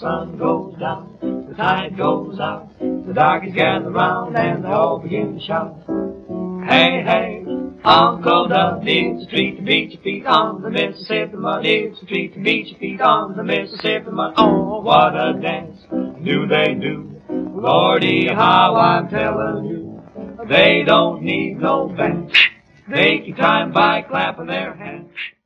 sun goes down, the tide goes out, the darkies gather round and they all begin to shout. Hey, hey, Uncle Doug needs a treat to beat your feet on the Mississippi mud. Needs a treat to beat your feet on the Mississippi mud. Oh, what a dance do they do. Lordy, how I'm telling you, they don't need no band. They keep time by clapping their hands.